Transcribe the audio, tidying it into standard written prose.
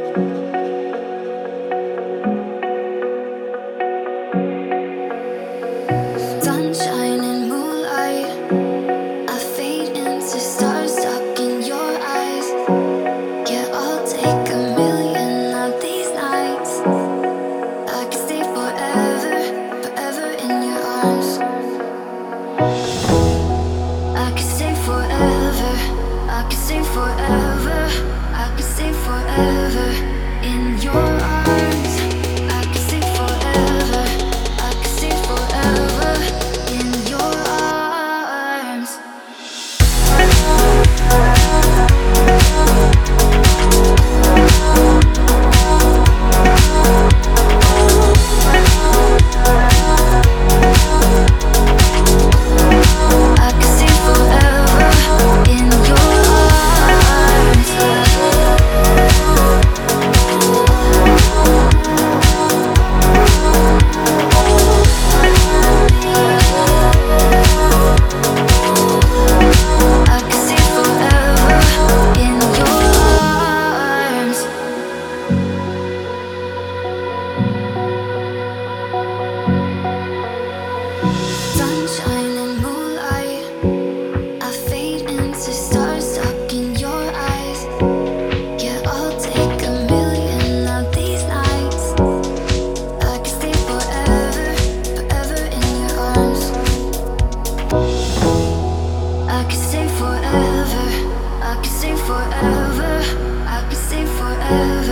Sunshine and moonlight, I fade into stars stuck in your eyes. Yeah, I'll take a million of these nights. I could stay forever, forever in your arms. I could stay forever, I could stay forever, I could stay forever in your arms. I could stay forever, I could stay forever in your arms. I could stay forever in your arms. I could stay forever in your arms. Sunshine and moonlight, I fade into stars stuck in your eyes. Yeah, I'll take a million of these nights. I could stay forever, forever in your arms. I could stay forever, I could stay forever, I could stay forever